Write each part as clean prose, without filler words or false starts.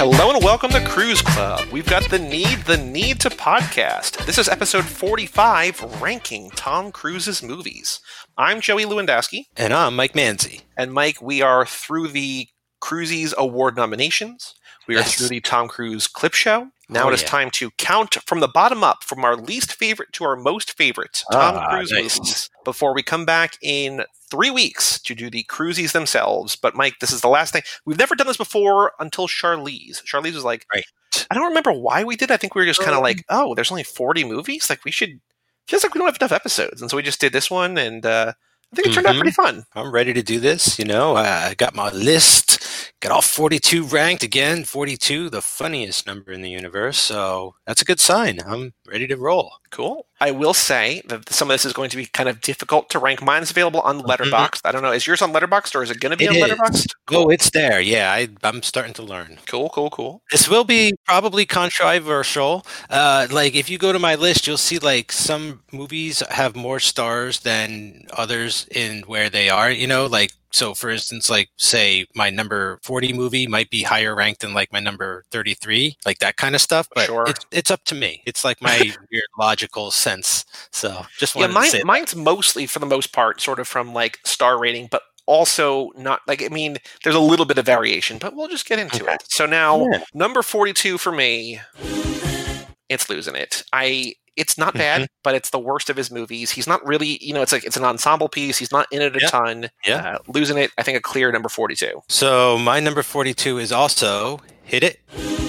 Hello and welcome to Cruise Club. We've got the need to podcast. This is episode 45, ranking Tom Cruise's movies. I'm Joey Lewandowski. And I'm Mike Manzi. And Mike, we are through the Cruisies Award nominations. We are through the Tom Cruise clip show. Now it is time to count from the bottom up, from our least favorite to our most favorite Tom Cruise movies, before we come back in 3 weeks to do the Cruisies themselves. But Mike, this is the last thing. We've never done this before until Charlize. Charlize was like, I don't remember why we did it. I think we were just kind of like, oh, there's only 40 movies? Like, feels like we don't have enough episodes. And so we just did this one, and I think it turned out pretty fun. I'm ready to do this. I got my list, got all 42 ranked again. 42, the funniest number in the universe. So that's a good sign. I'm ready to roll. Cool. I will say that some of this is going to be kind of difficult to rank. Mine is available on Letterboxd. I don't know. Is yours on Letterboxd, or is it going to be on Letterboxd? Cool. Oh, it's there. Yeah, I'm starting to learn. Cool. This will be probably controversial. If you go to my list, you'll see like some movies have more stars than others in where they are. So for instance, like say my number 40 movie might be higher ranked than like my number 33, like that kind of stuff. But it's up to me. It's like my weird logical sense. So just wanted to say mine's mostly, for the most part, sort of from like star rating, but also not like, there's a little bit of variation, but we'll just get into it. So now number 42 for me, it's Losing It. It's not bad, but it's the worst of his movies. He's not really, it's an ensemble piece. He's not in it a ton. Yeah. Losing It, I think a clear number 42. So my number 42 is also Hit It.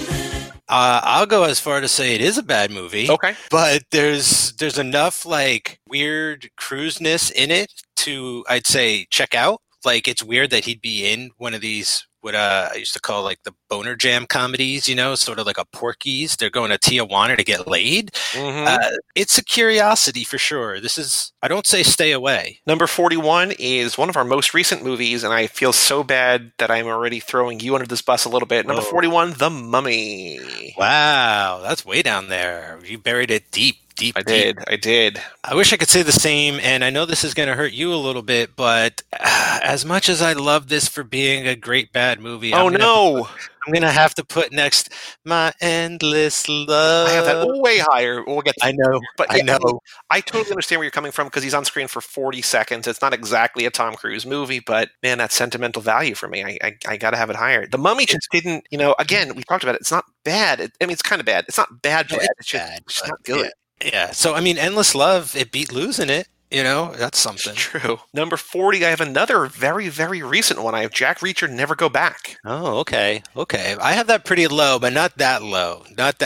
I'll go as far to say it is a bad movie. Okay. But there's enough like weird cruiseness in it to, I'd say, check out. Like, it's weird that he'd be in one of these, what I used to call like the boner jam comedies, sort of like a Porky's. They're going to Tijuana to get laid. It's a curiosity for sure. I don't say stay away. Number 41 is one of our most recent movies, and I feel so bad that I'm already throwing you under this bus a little bit. Number 41, The Mummy. Wow, that's way down there. You buried it deep. I did. I wish I could say the same, and I know this is going to hurt you a little bit, but as much as I love this for being a great bad movie, I'm going to have to put next My Endless Love. I have that way higher. We'll get to I know. I totally understand where you're coming from, because he's on screen for 40 seconds. It's not exactly a Tom Cruise movie, but man, that's sentimental value for me. I got to have it higher. The Mummy just didn't, again, we talked about it. It's not bad. It's kind of bad. It's not bad. It's just not good. Yeah. So, Endless Love, it beat Losing It. That's something. It's true. Number 40, I have another very, very recent one. I have Jack Reacher, Never Go Back. Oh, okay. I have that pretty low, but not that low.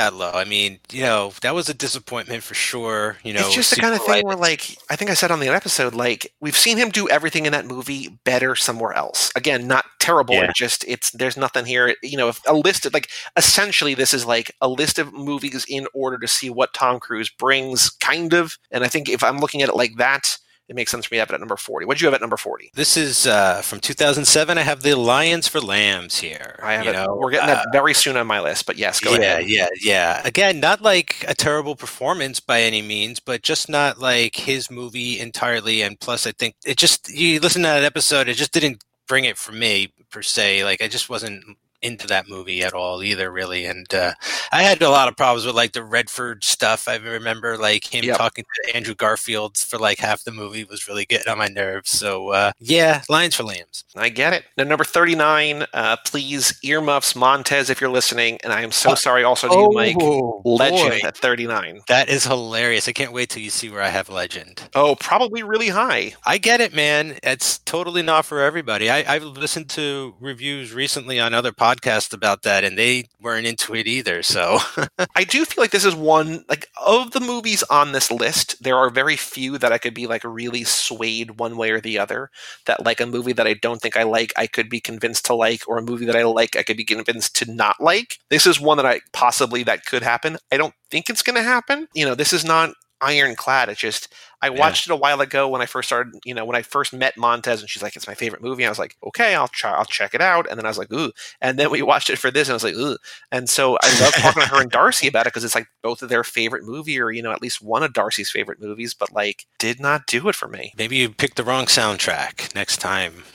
That was a disappointment for sure. It's just the kind of thing where, like, I think I said on the episode, like, we've seen him do everything in that movie better somewhere else. Again, not terrible. Yeah. There's nothing here. If a list of, like, essentially this is like a list of movies in order to see what Tom Cruise brings, kind of. And I think if I'm looking at it like that, it makes sense for me to have it at number 40. What do you have at number 40? This is from 2007. I have The Lions for Lambs here. I have it. We're getting that very soon on my list, but yes, go ahead. Yeah. Again, not like a terrible performance by any means, but just not like his movie entirely. And plus, I think you listen to that episode, it just didn't bring it for me per se. Like, I just wasn't into that movie at all either, really. And I had a lot of problems with like the Redford stuff. I remember like him talking to Andrew Garfield for like half the movie was really getting on my nerves. So Lions for Lambs. I get it. Now, number 39, please earmuffs Montez if you're listening. And I am so sorry also to you, Mike. Legend at 39. That is hilarious. I can't wait till you see where I have Legend. Oh, probably really high. I get it, man. It's totally not for everybody. I've listened to reviews recently on other podcasts about that, and they weren't into it either. So I do feel like this is one, like, of the movies on this list, there are very few that I could be like really swayed one way or the other. That like a movie that I don't think I like, I could be convinced to like, or a movie that I like, I could be convinced to not like. This is one that that could happen. I don't think it's going to happen. This is not ironclad. It's just, I watched it a while ago when I first started, when I first met Montez, and she's like, it's my favorite movie. And I was like, okay, I'll check it out. And then I was like, ooh. And then we watched it for this, and I was like, ooh. And so I love talking to her and Darcy about it, because it's like both of their favorite movie, or, at least one of Darcy's favorite movies, but like did not do it for me. Maybe you picked the wrong soundtrack next time.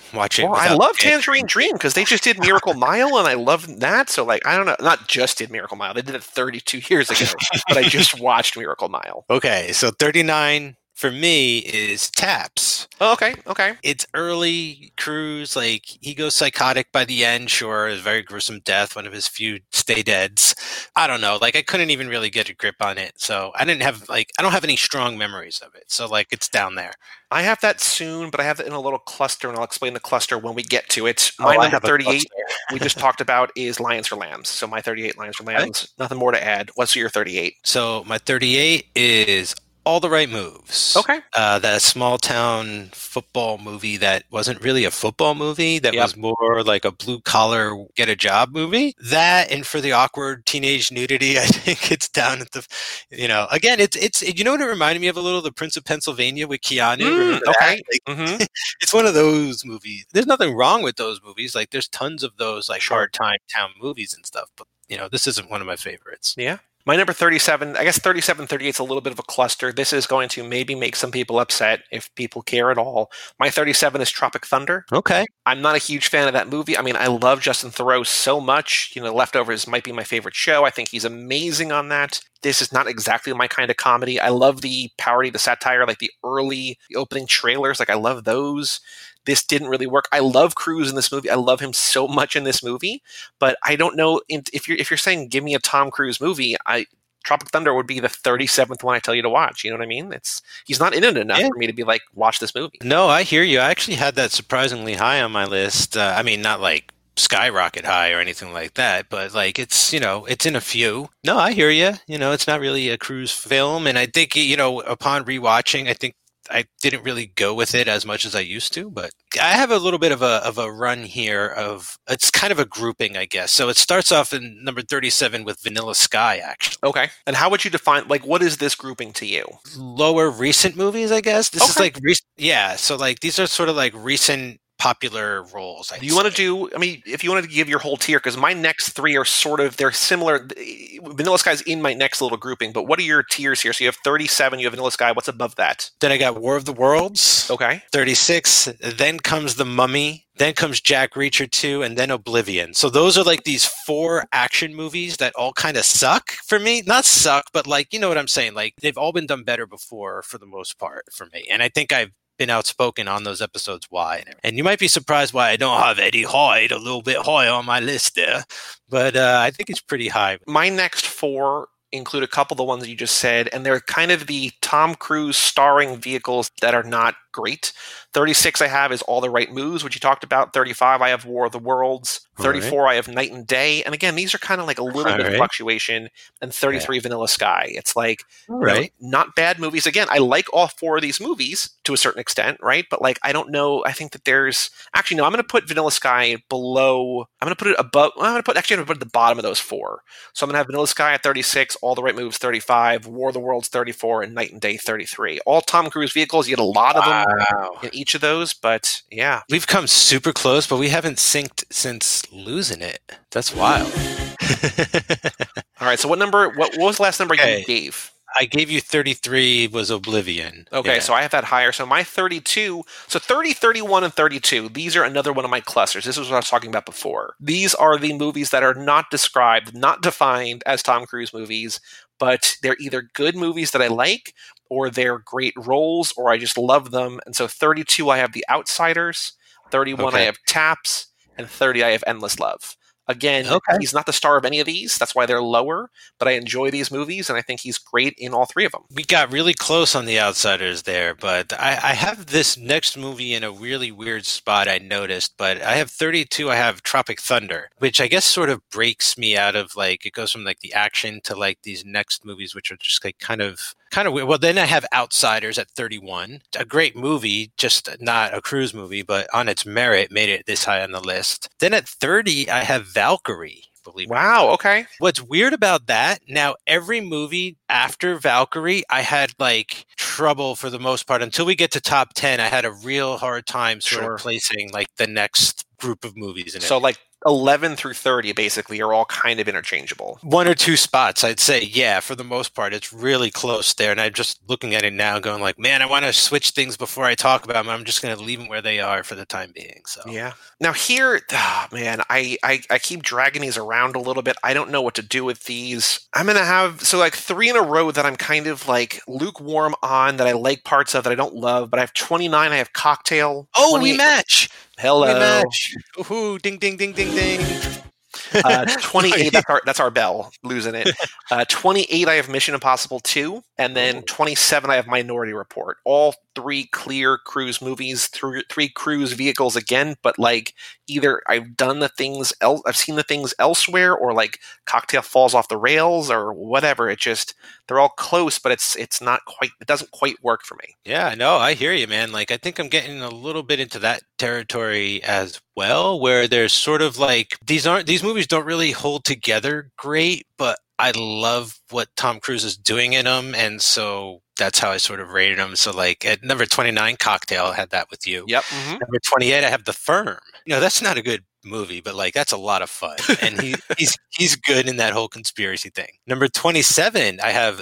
watch it. Well, I love Tangerine Dream because they just did Miracle Mile, and I love that. So, like, I don't know, not just did Miracle Mile; they did it 32 years ago. But I just watched Miracle Mile. Okay, so 39 for me is Taps. Oh, okay. It's early Cruise, like he goes psychotic by the end, sure, a very gruesome death, one of his few stay deads. I don't know, like I couldn't even really get a grip on it. So I don't have any strong memories of it. So like it's down there. I have that soon, but I have it in a little cluster, and I'll explain the cluster when we get to it. My number 38 we just talked about is Lions for Lambs. So my 38, Lions for Lambs. Okay. Nothing more to add. What's your 38? So my 38 is All the Right Moves. Okay. That small town football movie that wasn't really a football movie, that was more like a blue collar get a job movie. That, and for the awkward teenage nudity, I think it's down at the, again, it's you know what it reminded me of a little? The Prince of Pennsylvania with Keanu. Okay. Like, it's one of those movies. There's nothing wrong with those movies. Like there's tons of those like hard time town movies and stuff, but this isn't one of my favorites. Yeah. My number 37, I guess 37, 38 is a little bit of a cluster. This is going to maybe make some people upset if people care at all. My 37 is Tropic Thunder. Okay. I'm not a huge fan of that movie. I mean, I love Justin Theroux so much. Leftovers might be my favorite show. I think he's amazing on that. This is not exactly my kind of comedy. I love the parody, the satire, like the opening trailers. Like I love those. This didn't really work. I love Cruise in this movie. I love him so much in this movie, but I don't know if you're saying give me a Tom Cruise movie. Tropic Thunder would be the 37th one I tell you to watch. You know what I mean? He's not in it enough for me to be like, watch this movie. No, I hear you. I actually had that surprisingly high on my list. I mean, not like skyrocket high or anything like that, but like it's it's in a few. No, I hear you. It's not really a Cruise film, and I think upon rewatching, I think I didn't really go with it as much as I used to, but I have a little bit of a run here it's kind of a grouping, I guess. So it starts off in number 37 with Vanilla Sky, actually. Okay. And how would you define, like, what is this grouping to you? Lower recent movies, I guess. This is like, so like these are sort of like recent popular roles. Do you want to do, if you wanted to give your whole tier, because my next three are they're similar. Vanilla Sky's in my next little grouping, but what are your tiers here? So you have 37, you have Vanilla Sky. What's above that? Then I got War of the Worlds. Okay. 36. Then comes The Mummy. Then comes Jack Reacher 2, and then Oblivion. So those are like these 4 action movies that all kind of suck for me. Not suck, but like, you know what I'm saying? Like they've all been done better before for the most part for me. And I think I've been outspoken on those episodes why. And you might be surprised why I don't have Eddie Hyde a little bit high on my list there. But I think it's pretty high. My next 4 include a couple of the ones that you just said, and they're kind of the Tom Cruise starring vehicles that are not great. 36 I have is All the Right Moves, which you talked about. 35 I have War of the Worlds. 34 I have Night and Day. And again, these are kind of like a little bit of fluctuation. And 33 Vanilla Sky. It's like not bad movies. Again, I like all 4 of these movies to a certain extent, right? But like I don't know. I think that there's actually no. I'm going to put Vanilla Sky below. I'm going to put it above. I'm going to put at the bottom of those 4. So I'm going to have Vanilla Sky at 36, All the Right Moves 35, War of the Worlds 34, and Night and Day 33. All Tom Cruise vehicles. You get a lot of them in each of those, but yeah. We've come super close, but we haven't synced since losing it. That's wild. All right, so what was the last number you gave? I gave you 33 was Oblivion. Okay, so I have that higher. So my 32, so 30, 31, and 32, these are another one of my clusters. This is what I was talking about before. These are the movies that are not described, not defined as Tom Cruise movies, but they're either good movies that I like, or they're great roles, or I just love them. And so 32, I have The Outsiders. 31, I have Taps. And 30, I have Endless Love. Again, he's not the star of any of these. That's why they're lower. But I enjoy these movies, and I think he's great in all 3 of them. We got really close on The Outsiders there, but I have this next movie in a really weird spot I noticed. But I have 32, I have Tropic Thunder, which I guess sort of breaks me out of like, it goes from like the action to like these next movies, which are just like kind of weird. Well, then I have Outsiders at 31. A great movie, just not a Cruise movie, but on its merit made it this high on the list. Then at 30, I have Valkyrie. Wow, okay. What's weird about that, now every movie after Valkyrie, I had like trouble for the most part. Until we get to top 10, I had a real hard time sort of placing like the next group of movies in it. So like 11 through 30 basically are all kind of interchangeable. One or two spots, I'd say, yeah, for the most part, it's really close there. And I'm just looking at it now going like, man, I want to switch things before I talk about them. I'm just going to leave them where they are for the time being. So yeah. Now here, man, I keep dragging these around a little bit. I don't know what to do with these. I'm going to have, so like 3 in a row that I'm kind of like lukewarm on, that I like parts of, that I don't love, but I have 29, I have Cocktail. Oh, we match! Hello. We match. Ooh, ding, ding, ding, ding, ding. 28, that's our bell, losing it. 28, I have Mission Impossible 2, and then 27, I have Minority Report. All 3 clear Cruise movies, 3 Cruise vehicles again, but like either I've done the things I've seen the things elsewhere, or like Cocktail falls off the rails or whatever. It just, they're all close, but it's not quite, it doesn't quite work for me. Yeah, no, I hear you, man. Like, I think I'm getting a little bit into that territory as well, where there's sort of like, these movies don't really hold together great, but I love what Tom Cruise is doing in them, and so that's how I sort of rated them. So like at number 29, Cocktail, I had that with you. Yep. Mm-hmm. Number 28, I have The Firm. That's not a good movie, but like that's a lot of fun, and he's good in that whole conspiracy thing. Number 27, I have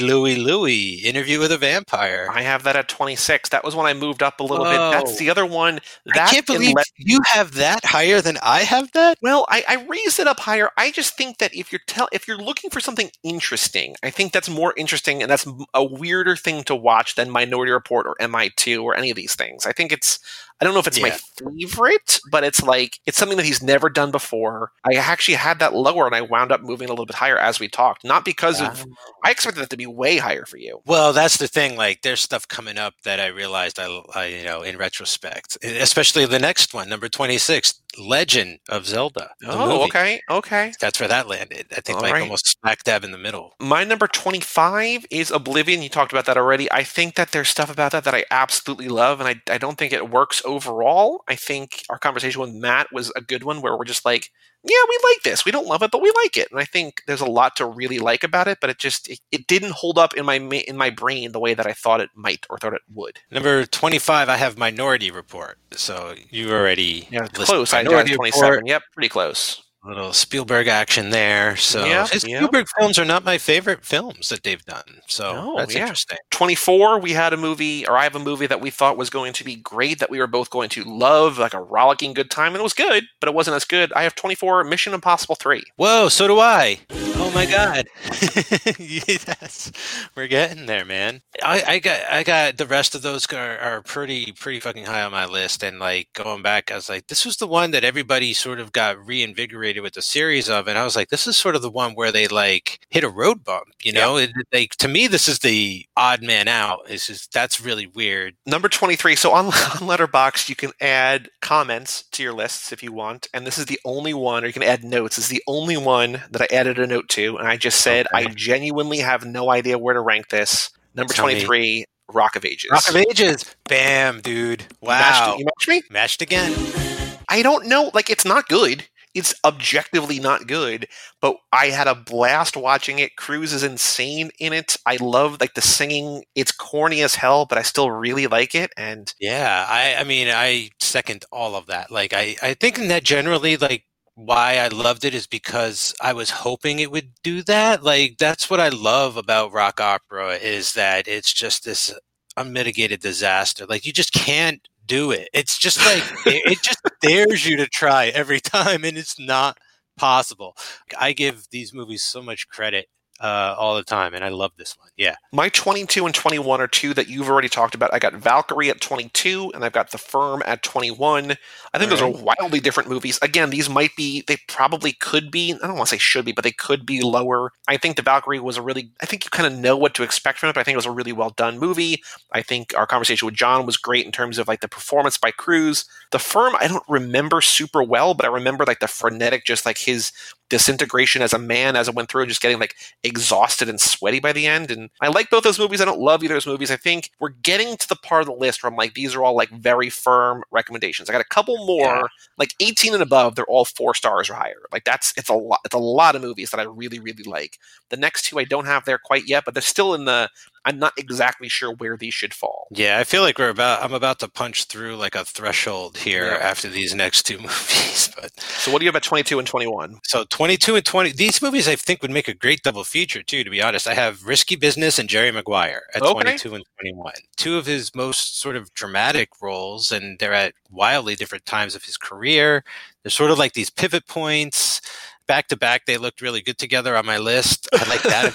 Louie, Interview with a Vampire. I have that at 26. That was when I moved up a little bit. That's the other one. I can't believe you have that higher than I have that. Well, I raised it up higher. I just think that if you're looking for something interesting, I think that's more interesting, and that's a weirder thing to watch than Minority Report or MI2 or any of these things. I think I don't know if it's my favorite, but it's something that he's never done before. I actually had that lower, and I wound up moving a little bit higher as we talked. Not because of, I expected that to be way higher for you. Well, that's the thing. Like, there's stuff coming up that I realized I in retrospect, especially the next one, number 26, Legend of Zelda. Oh, okay. That's where that landed. I think almost smack dab in the middle. My number 25 is Oblivion. You talked about that already. I think that there's stuff about that I absolutely love, and I don't think it works overall. I think our conversation with Matt was a good one, where we're just like, yeah, we like this. We don't love it, but we like it. And I think there's a lot to really like about it, but it didn't hold up in my brain the way that I thought it might, or thought it would. Number 25, I have Minority Report. So you already close. I got 27. Report. Yep, pretty close. A little Spielberg action there. So his Spielberg films are not my favorite films that they've done. So that's interesting. 24, we had a movie, or I have a movie that we thought was going to be great, that we were both going to love, like a rollicking good time, and it was good, but it wasn't as good. I have 24, Mission Impossible 3. Whoa, so do I. Oh my God. Yes, we're getting there, man. I got the rest of those are pretty fucking high on my list, and like going back, I was like, this was the one that everybody sort of got reinvigorated with the series of, and I was like, this is sort of the one where they like hit a road bump, to me, this is the odd man out. That's really weird. Number 23. So on Letterboxd, you can add comments to your lists if you want, and this is the only one, or you can add notes. This is the only one that I added a note to, and I just said, I genuinely have no idea where to rank this. Number 23, Rock of Ages. Rock of Ages. Bam, dude. Wow. You matched me? Matched again. I don't know. Like, it's not good. It's objectively not good, but I had a blast watching it. Cruise is insane in it. I love like the singing. It's corny as hell, but I still really like it. And yeah, I mean, I second all of that. Like, I think that generally, like, why I loved it is because I was hoping it would do that. Like, that's what I love about rock opera, is that it's just this unmitigated disaster. Like, you just can't do it. It's just like it just dares you to try every time, and it's not possible. I give these movies so much credit all the time, and I love this one. Yeah. My 22 and 21 are two that you've already talked about. I got Valkyrie at 22, and I've got The Firm at 21. I think those are wildly different movies. Again, they probably could be, I don't want to say should be, but they could be lower. I think The Valkyrie was I think you kind of know what to expect from it, but I think it was a really well done movie. I think our conversation with John was great in terms of like the performance by Cruise. The Firm, I don't remember super well, but I remember like the frenetic, just like his disintegration as a man as it went through, just getting like exhausted and sweaty by the end. And I like both those movies. I don't love either of those movies. I think we're getting to the part of the list where I'm like, these are all like very firm recommendations. I got a couple more, like 18 and above, they're all 4 stars or higher. Like it's a lot of movies that I really, really like. The next two I don't have there quite yet, but they're still in the, I'm not exactly sure where these should fall. Yeah, I feel like I'm about to punch through like a threshold here after these next two movies. But so what do you have at 22 and 21? So 22 and 20, these movies I think would make a great double feature too, to be honest. I have Risky Business and Jerry Maguire at 22 and 21. Two of his most sort of dramatic roles, and they're at wildly different times of his career. They're sort of like these pivot points. Back to back, they looked really good together on my list. I like that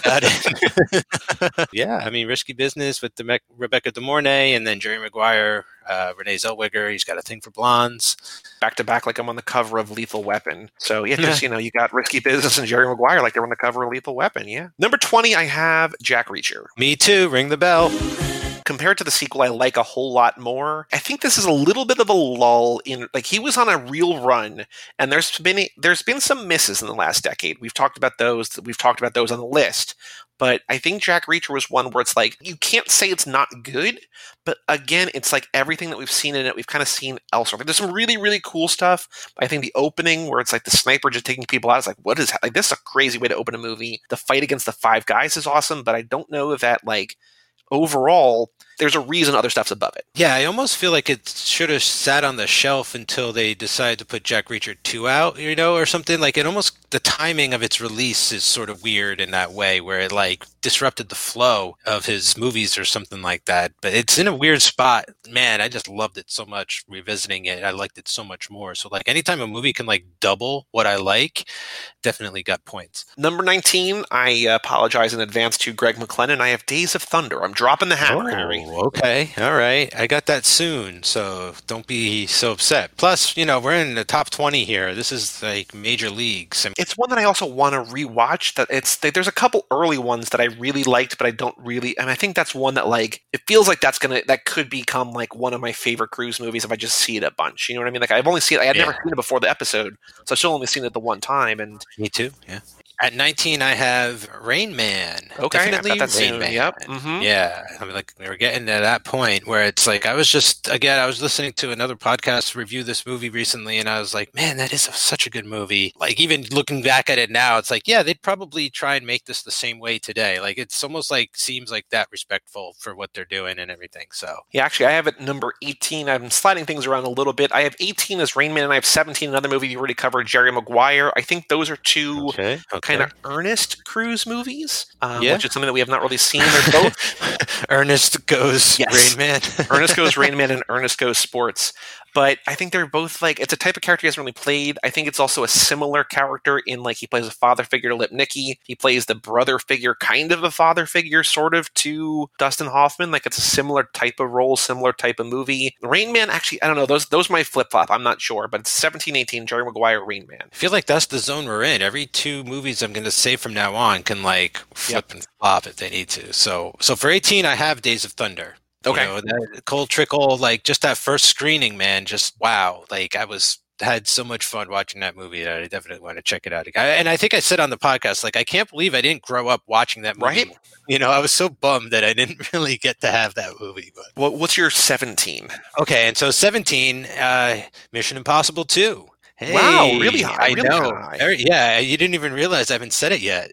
about it. Yeah, I mean, Risky Business with Rebecca De Mornay, and then Jerry Maguire, Renee Zellweger. He's got a thing for blondes. Back to back, like I'm on the cover of Lethal Weapon. So yeah, just you got Risky Business and Jerry Maguire, like they're on the cover of Lethal Weapon. Yeah. Number 20, I have Jack Reacher. Me too. Ring the bell. Compared to the sequel, I like a whole lot more. I think this is a little bit of a lull in, like, he was on a real run, and there's been some misses in the last decade. We've talked about those on the list. But I think Jack Reacher was one where it's like, you can't say it's not good, but again, it's like everything that we've seen in it, we've kind of seen elsewhere. Like, there's some really, really cool stuff. I think the opening where it's like the sniper just taking people out, it's like, what is that? Like, this is a crazy way to open a movie. The fight against the five guys is awesome, but I don't know if that, like, overall, there's a reason other stuff's above it. Yeah, I almost feel like it should have sat on the shelf until they decided to put Jack Reacher 2 out, or something. Like, it almost, the timing of its release is sort of weird in that way, where it like disrupted the flow of his movies or something like that. But it's in a weird spot. Man, I just loved it so much revisiting it. I liked it so much more. So like anytime a movie can like double what I like, definitely got points. Number 19, I apologize in advance to Greg McLennan. I have Days of Thunder. I'm dropping the hammer, Harry. Okay. All right. I got that soon, so don't be so upset. Plus, we're in the top 20 here. This is like major leagues. It's one that I also want to rewatch. There's a couple early ones that I really liked, but I don't really, and I think that's one that like, it feels like that could become like one of my favorite cruise movies if I just see it a bunch. You know what I mean? Like I've only seen it, I had never seen it before the episode, so I've still only seen it the one time. And me too. Yeah. At 19, I have Rain Man. Okay, definitely I've got that Rain soon. Man. Yep. Mm-hmm. Yeah, I mean, like we're getting to that point where it's like I was listening to another podcast review this movie recently, and I was like, man, that is such a good movie. Like even looking back at it now, it's like, yeah, they'd probably try and make this the same way today. Like it's almost like seems like that respectful for what they're doing and everything. So yeah, actually, I have it number 18. I'm sliding things around a little bit. I have 18 as Rain Man, and I have 17 another movie you already covered, Jerry Maguire. I think those are two kind of earnest cruise movies, which is something that we have not really seen. They're both Ernest Goes Rain Man. Ernest Goes Rain Man and Ernest Goes Sports. But I think they're both like, it's a type of character he hasn't really played. I think it's also a similar character in like he plays a father figure to Lipnicki. He plays the brother figure, kind of a father figure, sort of to Dustin Hoffman. Like it's a similar type of role, similar type of movie. Rain Man, actually, I don't know. Those might flip flop. I'm not sure, but it's 17, 18, Jerry Maguire, Rain Man. I feel like that's the zone we're in. Every two movies I'm going to say from now on can like flip and flop if they need to. So for 18, I have Days of Thunder. Okay. That Cold Trickle, like just that first screening, man, just wow. Like had so much fun watching that movie that I definitely want to check it out again. And I think I said on the podcast, like, I can't believe I didn't grow up watching that movie. Right? I was so bummed that I didn't really get to have that movie. But what's your 17? Okay. And so 17, Mission Impossible 2. Hey, wow, really high. I know. High. You didn't even realize I haven't said it yet,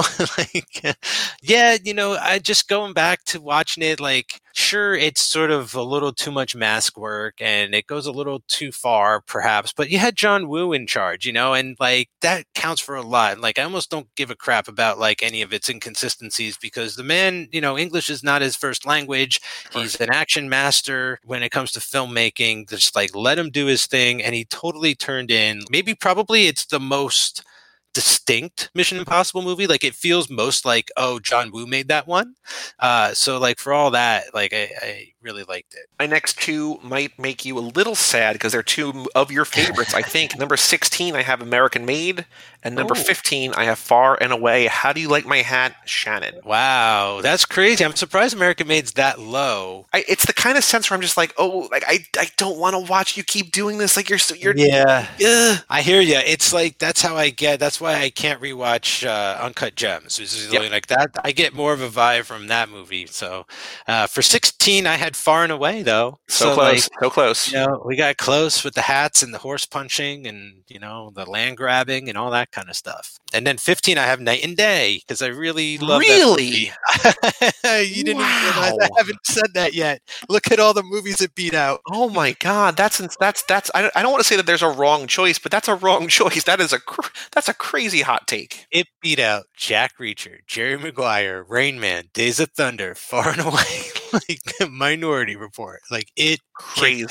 I just going back to watching it, like, sure, it's sort of a little too much mask work and it goes a little too far, perhaps, but you had John Woo in charge, and like that counts for a lot. Like, I almost don't give a crap about like any of its inconsistencies because the man, English is not his first language. He's an action master when it comes to filmmaking. Just like let him do his thing, and he totally turned in. Probably it's the most distinct Mission Impossible movie. Like it feels most like, oh, John Woo made that one. So like for all that, like I really liked it. My next two might make you a little sad because they're two of your favorites, I think. Number 16, I have American Made. And number 15, I have Far and Away. How Do You Like My Hat, Shannon? Wow, that's crazy. I'm surprised American Made's that low. It's the kind of sense where I'm just like, oh, like I don't want to watch you keep doing this. Like you're yeah. I hear you. It's like, that's how I get. That's why why I can't rewatch Uncut Gems. Like that, I get more of a vibe from that movie. So for 16, I had Far and Away though. So close, so close. We got close with the hats and the horse punching and the land grabbing and all that kind of stuff. And then 15, I have Night and Day because I really love that movie. You didn't even realize I haven't said that yet. Look at all the movies it beat out. Oh my God, that's. I don't want to say that there's a wrong choice, but that's a wrong choice. That's a crazy hot take. It beat out Jack Reacher, Jerry Maguire, Rain Man, Days of Thunder, Far and Away, like Minority Report. Like it crazy.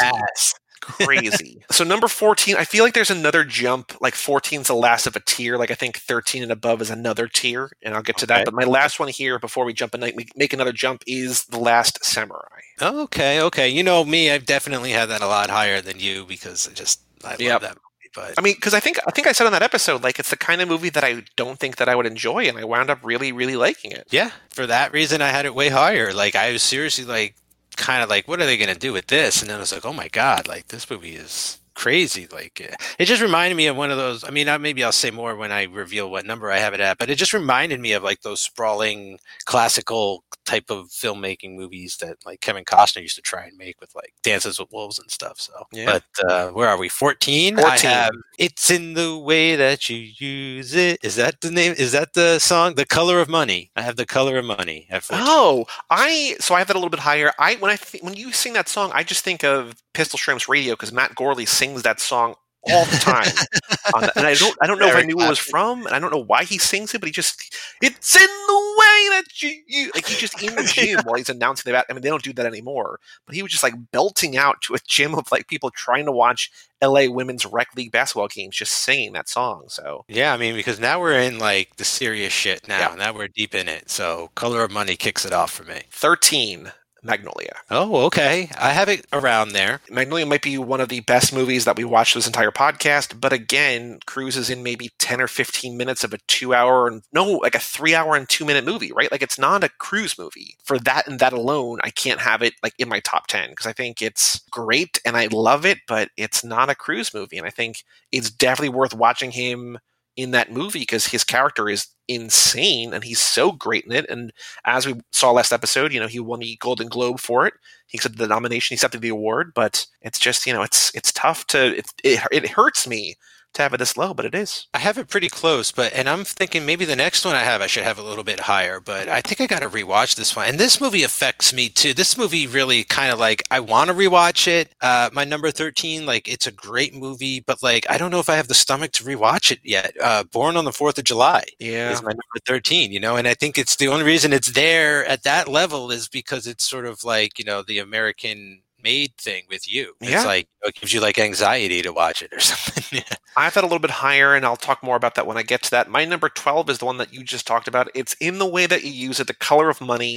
Crazy. So number 14, I feel like there's another jump. Like 14 is the last of a tier. Like I think 13 and above is another tier, and I'll get to that. But my last one here before we jump and make another jump is The Last Samurai. Okay. You know me, I've definitely had that a lot higher than you because I love that movie. But I mean, because I think I said on that episode, like it's the kind of movie that I don't think that I would enjoy, and I wound up really, really liking it. Yeah, for that reason, I had it way higher. Like I was seriously like, kind of like, what are they going to do with this? And then I was like, oh my God, like this movie is crazy. Like it just reminded me of one of those. I mean, maybe I'll say more when I reveal what number I have it at, but it just reminded me of like those sprawling classical type of filmmaking movies that like Kevin Costner used to try and make with like Dances with Wolves and stuff. So, but where are we? 14? 14. I have It's in the Way That You Use It. Is that the name? Is that the song? The Color of Money. I have The Color of Money at 14. Oh, so I have that a little bit higher. When you sing that song, I just think of Pistol Shrimps Radio because Matt Gorley sings that song all the time. And I don't know if I knew who it was from, and I don't know why he sings it, but it's in the way that you like he just in the gym while he's announcing the bat. I mean, they don't do that anymore, but he was just like belting out to a gym of like people trying to watch LA women's rec league basketball games, just singing that song. So yeah, I mean, because now we're in like the serious shit now. Yeah. Now we're deep in it. So Color of Money kicks it off for me. 13. Magnolia. Oh, okay. I have it around there. Magnolia might be one of the best movies that we watched this entire podcast, but again, cruises in maybe 10 or 15 minutes of a 3-hour and 2-minute movie, right? Like it's not a cruise movie. For that and that alone, I can't have it like in my top 10 because I think it's great and I love it, but it's not a cruise movie. And I think it's definitely worth watching him in that movie because his character is insane and he's so great in it. And as we saw last episode, he won the Golden Globe for it. He accepted the nomination, he accepted the award, but it's just, it's tough it hurts me to have it this low, but it is. I have it pretty close, and I'm thinking maybe the next one I should have a little bit higher, but I think I got to rewatch this one. And this movie affects me too. This movie really kind of like, I want to rewatch it. My number 13, like it's a great movie, but like, I don't know if I have the stomach to rewatch it yet. Born on the 4th of July is my number 13, and I think it's the only reason it's there at that level is because it's sort of like, the American made thing with you. It's like, it gives you like anxiety to watch it or something. I have that a little bit higher, and I'll talk more about that when I get to that. My number 12 is the one that you just talked about. It's In the Way That You Use It, The Color of Money.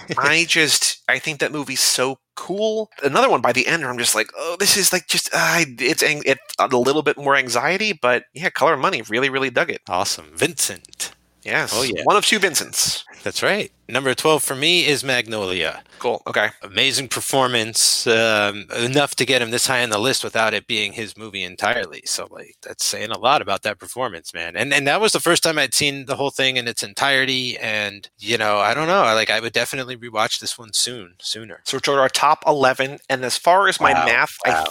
I think that movie's so cool. Another one by the end where I'm just like, oh, this is like just, it's a little bit more anxiety, but yeah, Color of Money, really, really dug it. Awesome. Vincent. Yes. Oh, yeah. One of two Vincents. That's right. Number 12 for me is Magnolia. Cool. Okay. Amazing performance. Enough to get him this high on the list without it being his movie entirely. So, like, that's saying a lot about that performance, man. And that was the first time I'd seen the whole thing in its entirety. And, I don't know. I would definitely rewatch this one sooner. So we're to our top 11. And as far as my math, I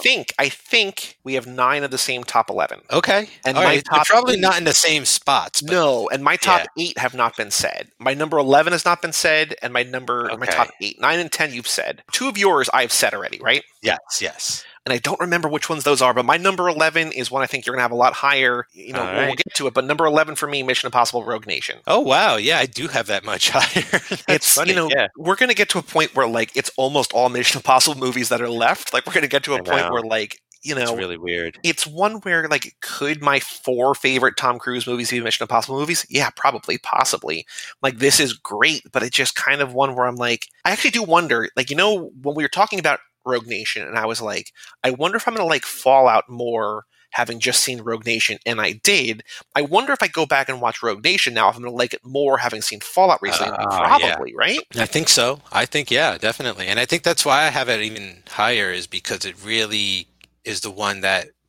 think we have 9 of the same top 11. Okay. And my top they're probably not in the same spots. But no. And my top 8 have not been said. My number 11 has not been said. And my my top 8, 9 and 10 you've said. 2 of yours I've said already, right? Yes. And I don't remember which ones those are, but my number 11 is one I think you're going to have a lot higher. We'll get to it, but number 11 for me, Mission Impossible Rogue Nation. Oh, wow. Yeah, I do have that much higher. It's funny. We're going to get to a point where, like, it's almost all Mission Impossible movies that are left. Like, we're going to get to a point where, like, it's really weird. It's one where, like, could my 4 favorite Tom Cruise movies be Mission Impossible movies? Yeah, probably, possibly. Like, this is great, but it's just kind of one where I'm like, I actually do wonder, like, when we were talking about Rogue Nation, and I was like, I wonder if I'm going to like fall out more having just seen Rogue Nation, and I did. I wonder if I go back and watch Rogue Nation now, if I'm going to like it more having seen Fallout recently. Probably, right? I think so. I think, yeah, definitely. And I think that's why I have it even higher is because it really is the one that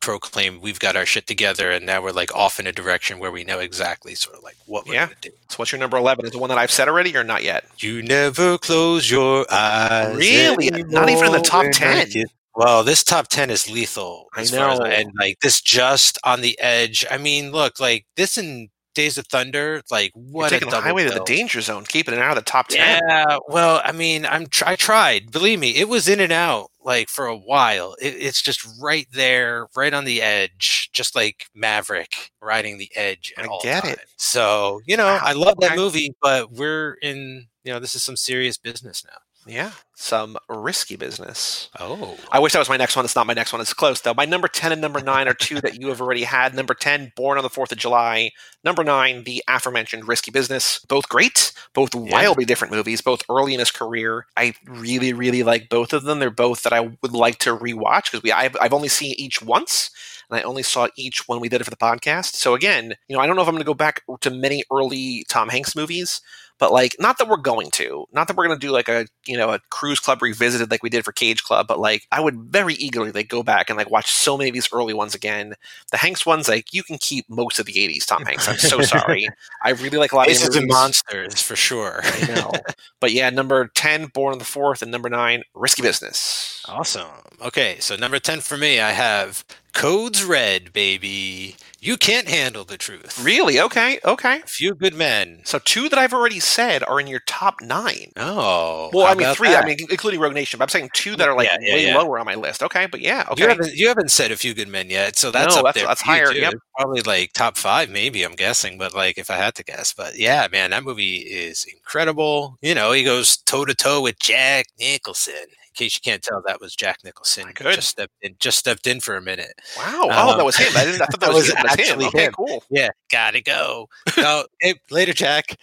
proclaim we've got our shit together, and now we're like off in a direction where we know exactly sort of like what we're gonna do. So what's your number 11? Is it one that I've said already or not yet? You never close your eyes. Really? Not even in the top 10. Well, this top 10 is lethal. I know. And like this just on the edge. I mean, look, like this and Days of Thunder, like what You're taking the highway to the danger zone, keeping it out of the top 10. Yeah, well, I mean, I tried. Believe me, it was in and out like for a while. It's just right there, right on the edge, just like Maverick riding the edge. I get it. So I love that movie, but we're in. This is some serious business now. Yeah, some risky business. Oh. I wish that was my next one. It's not my next one. It's close, though. My number 10 and number 9 are two that you have already had. Number 10, Born on the 4th of July. Number 9, the aforementioned Risky Business. Both great, both wildly different movies, both early in his career. I really, really like both of them. They're both that I would like to rewatch because I've only seen each once. And I only saw each when we did it for the podcast. So again, I don't know if I'm going to go back to many early Tom Hanks movies, but like, not that we're going to do like a Cruise Club revisited like we did for Cage Club, but like I would very eagerly like go back and like watch so many of these early ones again. The Hanks ones, like you can keep most of the 80s Tom Hanks. I'm so sorry. I really like a lot of Faces and Monsters for sure. I know. But yeah, number 10, Born on the 4th, and number 9, Risky Business. Awesome. Okay, so number 10 for me, I have Codes Red, baby. You Can't Handle the Truth. Really? Okay. A Few Good Men. So 2 that I've already said are in your top 9. Oh. Well, I mean 3. That? I mean, including Rogue Nation. But I'm saying 2 that are like way lower on my list. Okay, but yeah. Okay. You haven't said A Few Good Men yet, so that's up there. That's higher. Yep. Probably like top 5, maybe. I'm guessing, but like if I had to guess, but yeah, man, that movie is incredible. He goes toe to toe with Jack Nicholson. In case you can't tell, that was Jack Nicholson. Just stepped in for a minute. Wow. That was him. I thought that was actually him. Okay, cool. Yeah, gotta go. No, hey, later, Jack.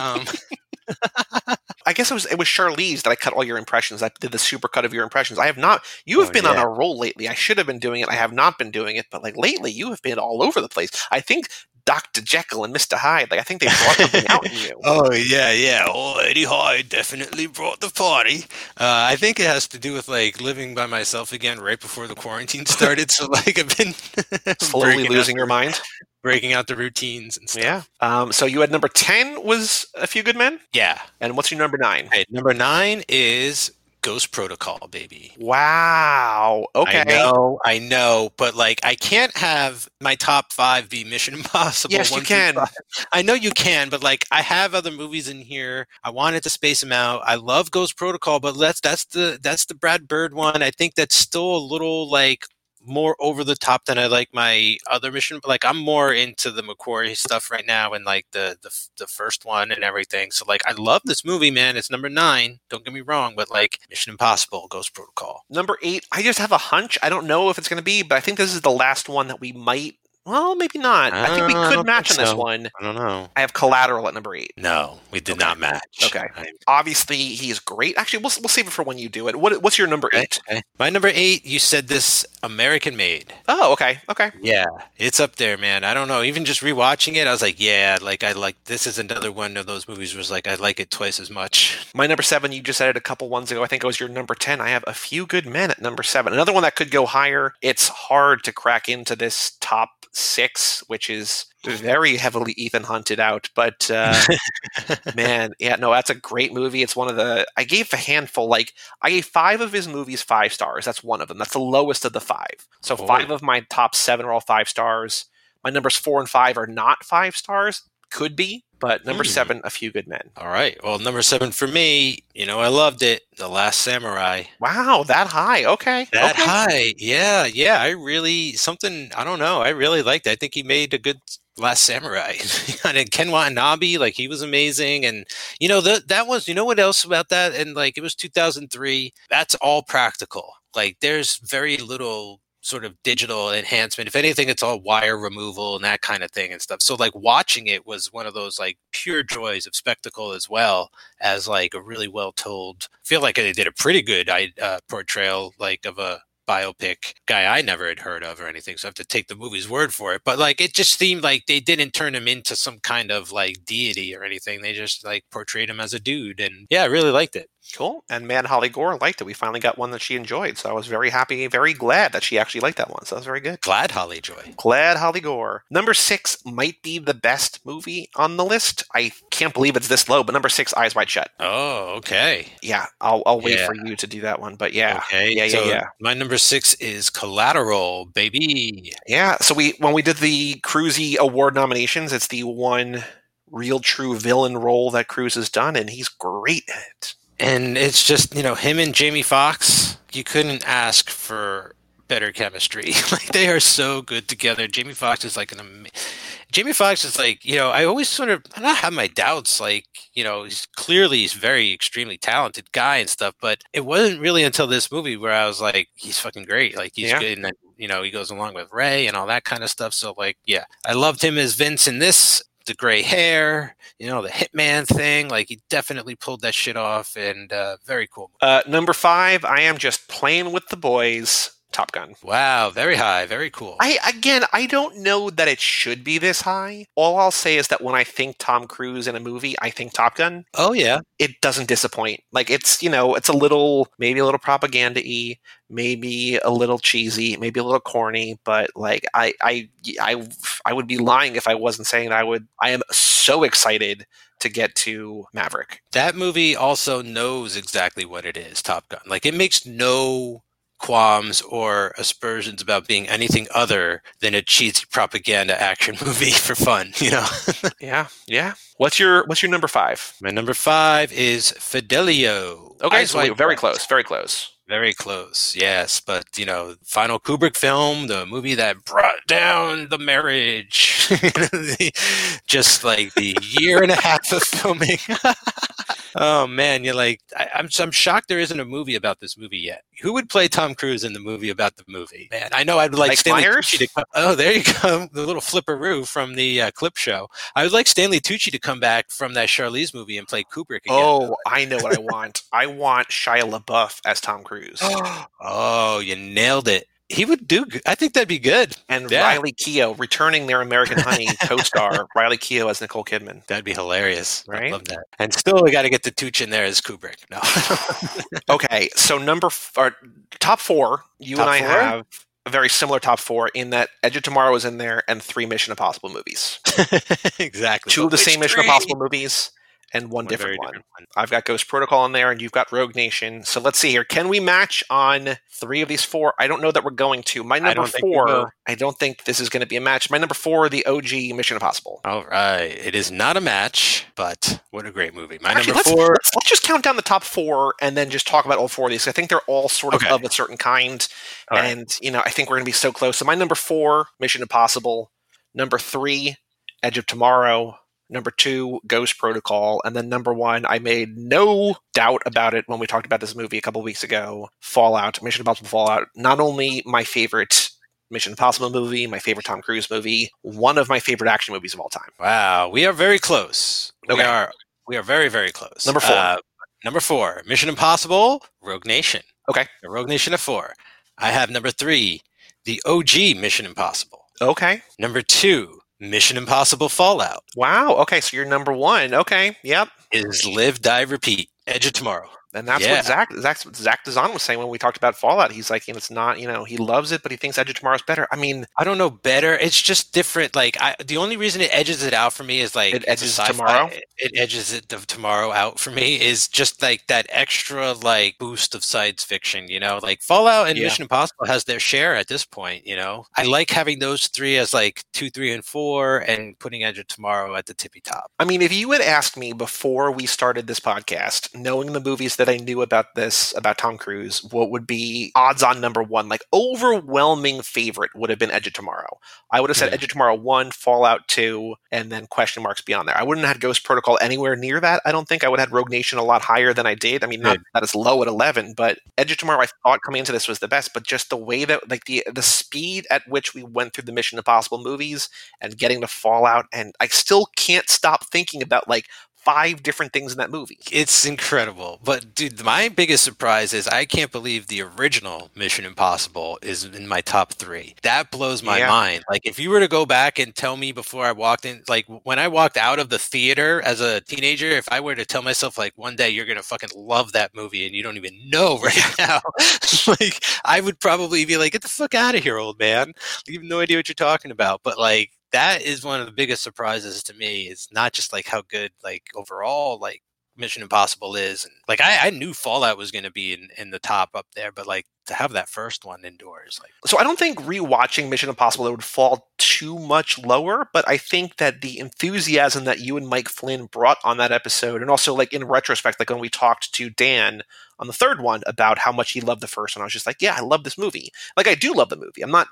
I guess it was Charlize that I cut all your impressions. I did the super cut of your impressions. I have not. You have been on a roll lately. I should have been doing it. I have not been doing it, but like lately, you have been all over the place. I think Dr. Jekyll and Mr. Hyde. Like I think they brought something out in you. Oh yeah. Oh, Eddie Hyde definitely brought the party. I think it has to do with like living by myself again right before the quarantine started. So like I've been slowly losing your mind, breaking out the routines and stuff. Yeah. So you had number 10 was A Few Good Men. Yeah. And what's your number 9? Hey, number 9 is Ghost Protocol, baby. Wow. Okay. I know, but like I can't have my top 5 be Mission Impossible. Yes, you can. I know you can, but like I have other movies in here. I wanted to space them out. I love Ghost Protocol, but that's the Brad Bird one. I think that's still a little like more over the top than I like my other Mission. Like I'm more into the McQuarrie stuff right now and like the first one and everything. So like I love this movie, man. It's number 9. Don't get me wrong, but like Mission Impossible, Ghost Protocol. Number 8. I just have a hunch. I don't know if it's going to be, but I think this is the last one that we might. Well, maybe not. I think we could match on this one. I don't know. I have Collateral at number 8. No, we did not match. Okay. Obviously, he's great. Actually, we'll save it for when you do it. What's your number 8? Okay. My number 8, you said this, American Made. Oh, okay. Yeah, it's up there, man. I don't know. Even just rewatching it, I was like, yeah, like I like this is another one of those movies where it's like I like it twice as much. My number 7, you just said it a couple ones ago. I think it was your number 10. I have A Few Good Men at number 7. Another one that could go higher. It's hard to crack into this top 6, which is very heavily Ethan Hunted out, but man, yeah, no, that's a great movie. It's one of the, I gave a handful, like I gave 5 of his movies 5 stars. That's one of them. That's the lowest of the 5. So 5 of my top 7 are all 5 stars. My numbers 4 and 5 are not 5 stars. Could be, but number 7, A Few Good Men. All right. Well, number 7 for me, I loved it. The Last Samurai. Wow, that high. Okay. That high. Yeah. I really, I don't know. I really liked it. I think he made a good Last Samurai. And Ken Watanabe, like he was amazing. And, that was, what else about that? And like, it was 2003. That's all practical. Like there's very little sort of digital enhancement. If anything, it's all wire removal and that kind of thing and stuff. So like watching it was one of those like pure joys of spectacle as well as like a really well told, I feel like they did a pretty good portrayal like of a biopic guy I never had heard of or anything. So I have to take the movie's word for it. But like, it just seemed like they didn't turn him into some kind of like deity or anything. They just like portrayed him as a dude. And yeah, I really liked it. Cool. And man, Holly Gore liked it. We finally got one that she enjoyed. So I was very happy, very glad that she actually liked that one. So that was very good. Glad Holly Joy. Glad Holly Gore. Number 6 might be the best movie on the list. I can't believe it's this low, but number 6, Eyes Wide Shut. Oh, okay. Yeah, I'll wait for you to do that one. But yeah. Okay. Yeah. My number 6 is Collateral, baby. Yeah. So when we did the Cruisey Award nominations, it's the one real true villain role that Cruise has done, and he's great at it. And it's just, him and Jamie Foxx, you couldn't ask for better chemistry. Like, they are so good together. Jamie Foxx is like Jamie Foxx is like, I always sort of, I don't have my doubts, like, he's very extremely talented guy and stuff, but it wasn't really until this movie where I was like, he's fucking great. Like, he's good. And then, he goes along with Ray and all that kind of stuff. So, like, yeah, I loved him as Vince in this. The gray hair, the hitman thing, like, he definitely pulled that shit off, and very cool. Number 5, I Am Just Playing with the Boys, Top Gun. Wow, very high, very cool. I don't know that it should be this high. All I'll say is that when I think Tom Cruise in a movie, I think Top Gun. Oh yeah, it doesn't disappoint. Like, it's it's maybe a little propaganda-y, maybe a little cheesy, maybe a little corny, but like I would be lying if I wasn't saying I am so excited to get to Maverick. That movie also knows exactly what it is, Top Gun. Like, it makes no qualms or aspersions about being anything other than a cheesy propaganda action movie for fun, Yeah. What's your number 5? My number 5 is Fidelio. Okay, so very close. Very close, yes. But, final Kubrick film, the movie that brought down the marriage. Just like the year and a half of filming. Oh, man, you're like, I'm shocked there isn't a movie about this movie yet. Who would play Tom Cruise in the movie about the movie? Man, I know I'd like Stanley Tucci to come. Oh, there you go. The little flipperoo from the clip show. I would like Stanley Tucci to come back from that Charlize movie and play Kubrick again. Oh, I know what I want. I want Shia LaBeouf as Tom Cruise. Oh, you nailed it. He would do good. I think that'd be good. And Riley Keough, returning their American Honey co-star, Riley Keough as Nicole Kidman. That'd be hilarious. Right? I love that. And still, we got to get the Tooch in there as Kubrick. No. Okay, so top 4, you and I have a very similar top 4 in that Edge of Tomorrow is in there and 3 Mission Impossible movies. Exactly. 2 of the same Mission Impossible movies and one different one. I've got Ghost Protocol in there, and you've got Rogue Nation. So let's see here. Can we match on 3 of these 4? I don't know that we're going to. My number 4, I don't think this is going to be a match. My number 4, the OG Mission Impossible. All right. It is not a match, but what a great movie. Number 4. Let's just count down the top 4 and then just talk about all 4 of these. I think they're all sort of a certain kind. All and, I think we're going to be so close. So my number 4, Mission Impossible. Number 3, Edge of Tomorrow. Number 2, Ghost Protocol. And then number 1, I made no doubt about it when we talked about this movie a couple weeks ago, Fallout, Mission Impossible Fallout. Not only my favorite Mission Impossible movie, my favorite Tom Cruise movie, one of my favorite action movies of all time. Wow, we are very close. Okay. We are very, very close. Number 4, Mission Impossible, Rogue Nation. Okay. Rogue Nation at 4. I have number 3, the OG Mission Impossible. Okay. Number 2, Mission Impossible Fallout. Wow. Okay, so you're number 1. Okay. Yep. Is Live, Die, Repeat. Edge of Tomorrow. And that's what Zach Dazan was saying when we talked about Fallout. He's like, it's not, he loves it, but he thinks Edge of Tomorrow's better. I mean, I don't know better. It's just different. Like, the only reason it edges it out for me is like it edges Tomorrow. It edges it the Tomorrow out for me is just like that extra like boost of science fiction. Like Fallout and Mission Impossible has their share at this point. I like having those 3 as like 2, 3, and 4, and putting Edge of Tomorrow at the tippy top. I mean, if you had asked me before we started this podcast, knowing the movies that I knew about Tom Cruise, what would be odds on number 1, like overwhelming favorite would have been Edge of Tomorrow. I would have said Edge of Tomorrow 1, Fallout 2, and then question marks beyond there. I wouldn't have had Ghost Protocol anywhere near that. I don't think I would have had Rogue Nation a lot higher than I did. I mean, not that it's low at 11, but Edge of Tomorrow I thought coming into this was the best, but just the way that, like the speed at which we went through the Mission Impossible movies and getting to Fallout, and I still can't stop thinking about like 5 different things in that movie. It's incredible. But dude, my biggest surprise is I can't believe the original Mission Impossible is in my top 3. That blows my mind. Like, if you were to go back and tell me before I walked in, like when I walked out of the theater as a teenager, if I were to tell myself like one day you're going to fucking love that movie and you don't even know right now, like I would probably be like, get the fuck out of here, old man. You have no idea what you're talking about. But like, that is one of the biggest surprises to me. It's not just like how good, like overall, like Mission Impossible is. And like, I knew Fallout was going to be in the top up there, but like to have that first one indoors. Like, so I don't think rewatching Mission Impossible would fall too much lower, but I think that the enthusiasm that you and Mike Flynn brought on that episode, and also like in retrospect, like when we talked to Dan on the third one about how much he loved the first one, I was just like, yeah, I love this movie. Like, I do love the movie. I'm not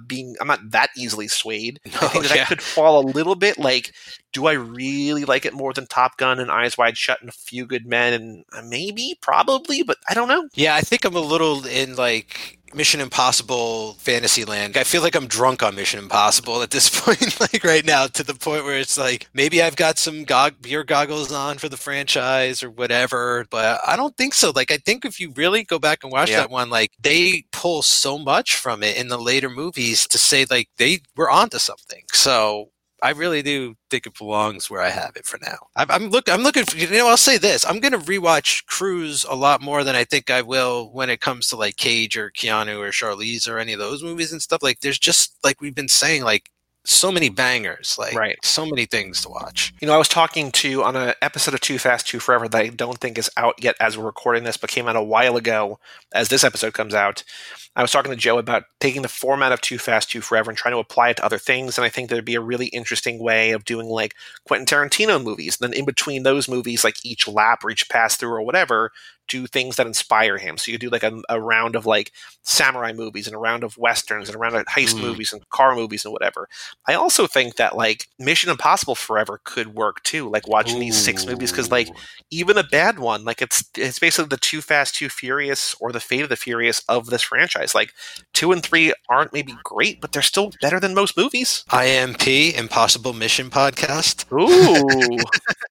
that easily swayed. I think that I could fall a little bit. Like, do I really like it more than Top Gun and Eyes Wide Shut and A Few Good Men? And maybe, probably, but I don't know. Yeah, I think I'm a little in like Mission Impossible Fantasyland. I feel like I'm drunk on Mission Impossible at this point, like right now, to the point where it's like maybe I've got some beer goggles on for the franchise or whatever, but I don't think so. Like, I think if you really go back and watch that one, like they pull so much from it in the later movies to say like they were onto something. So I really do think it belongs where I have it for now. I'm looking for, I'll say this. I'm going to rewatch Cruise a lot more than I think I will when it comes to like Cage or Keanu or Charlize or any of those movies and stuff. Like, there's just, like we've been saying, like so many bangers, like so many things to watch. I was talking to on an episode of Too Fast, Too Forever that I don't think is out yet as we're recording this, but came out a while ago as this episode comes out. I was talking to Joe about taking the format of Too Fast, Too Forever and trying to apply it to other things. And I think there'd be a really interesting way of doing like Quentin Tarantino movies. And then in between those movies, like each lap or each pass through or whatever, do things that inspire him. So you do like a round of like samurai movies and a round of westerns and a round of heist movies and car movies and whatever. I also think that like Mission Impossible Forever could work too. Like watching these 6 movies, because like even a bad one, like it's basically the Too Fast, Too Furious or the Fate of the Furious of this franchise. Like 2 and 3 aren't maybe great, but they're still better than most movies. IMP, Impossible Mission Podcast. Ooh.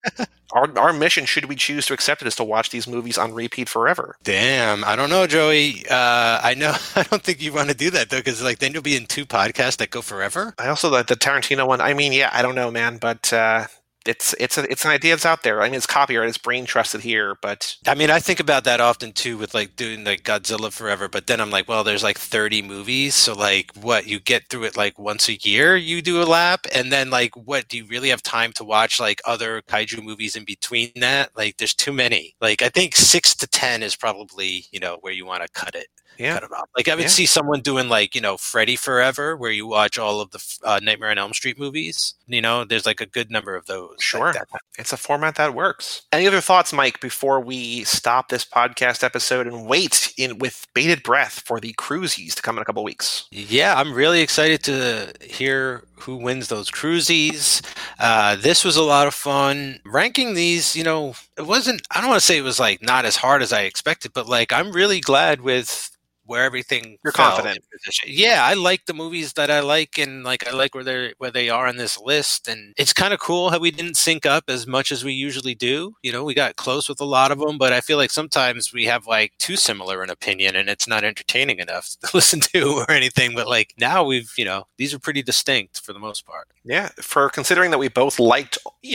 Our mission, should we choose to accept it, is to watch these movies on repeat forever. Damn, I don't know, Joey. I don't think you want to do that though, because like then you'll be in 2 podcasts that go forever. I also like the Tarantino one. I mean, yeah, I don't know, man, but it's an idea that's out there. I mean, it's copyright, it's brain trusted here, but I mean, I think about that often too with like doing like Godzilla Forever, but then I'm like, well, there's like 30 movies, so like what, you get through it like once a year, you do a lap, and then like what, do you really have time to watch like other kaiju movies in between that? Like there's too many. Like I think 6 to 10 is probably, where you want to cut it. Cut it off. Like I would see someone doing like, Freddy Forever, where you watch all of the Nightmare on Elm Street movies. There's like a good number of those. Sure. Like it's a format that works. Any other thoughts, Mike, before we stop this podcast episode and wait with bated breath for the Cruisies to come in a couple of weeks? Yeah, I'm really excited to hear who wins those Cruisies. This was a lot of fun. Ranking these, it wasn't, I don't want to say it was like not as hard as I expected, but like I'm really glad with where everything you're confident. Yeah, I like the movies that I like, and like I like where they are on this list, and it's kind of cool how we didn't sync up as much as we usually do. We got close with a lot of them, but I feel like sometimes we have like too similar an opinion, and it's not entertaining enough to listen to or anything. But like now we've, these are pretty distinct for the most part. Yeah, for considering that we both liked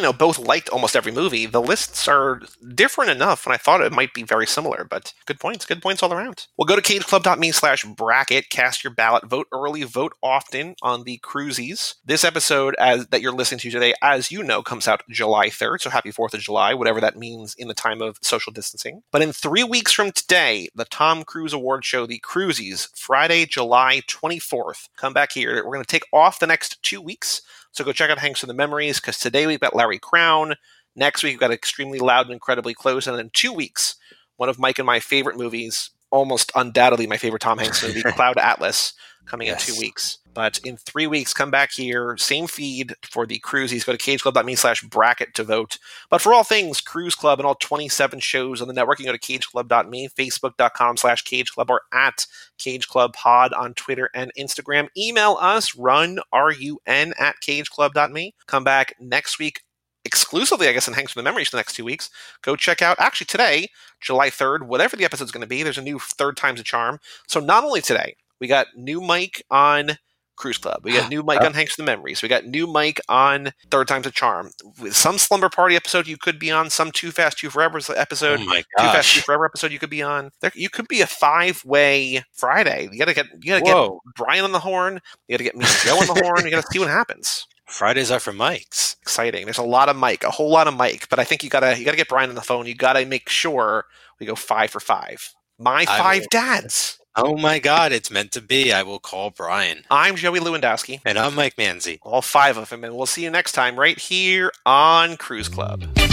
almost every movie, the lists are different enough, and I thought it might be very similar. But good points all around. We'll go to cageclub.me/bracket, cast your ballot, vote early, vote often on the Cruisies. This episode that you're listening to today, as you know, comes out July 3rd, so happy 4th of July, whatever that means in the time of social distancing. But in 3 weeks from today, the Tom Cruise Award Show, the Cruisies, Friday, July 24th. Come back here. We're going to take off the next 2 weeks. So go check out Hanks of the Memories, because today we've got Larry Crown. Next week we've got Extremely Loud and Incredibly Close. And then in 2 weeks, one of Mike and my favorite movies, almost undoubtedly my favorite Tom Hanks movie, Cloud Atlas, coming in 2 weeks. But in 3 weeks, come back here, same feed for the Cruisies. Go to cageclub.me/bracket to vote. But for all things Cruise Club and all 27 shows on the network, you can go to cageclub.me, facebook.com/cageclub, or at cageclubpod on Twitter and Instagram. Email us, RUN, RUN, @cageclub.me. Come back next week exclusively, I guess, in Hanks from the Memories for the next 2 weeks, go check out, actually today, July 3rd, whatever the episode's going to be, there's a new Third Time's a Charm. So not only today, we got new Mike on Cruise Club. We got new Mike on Hanks from the Memories. We got new Mike on Third Time's a Charm. With some Slumber Party episode you could be on, some Too Fast, Too Forever episode. Oh my gosh. Too Fast, Too Forever episode you could be on. You could be a 5-way Friday. You gotta get Brian on the horn. You gotta get me and Joe on the horn. You gotta see what happens. Fridays are for Mikes. Exciting. There's a lot of Mike, a whole lot of Mike, but I think you gotta get Brian on the phone. You gotta make sure we go 5 for 5. My 5 dads. Oh my God, it's meant to be. I will call Brian. I'm Joey Lewandowski. And I'm Mike Manzi. All 5 of them, and we'll see you next time right here on Cruise Club.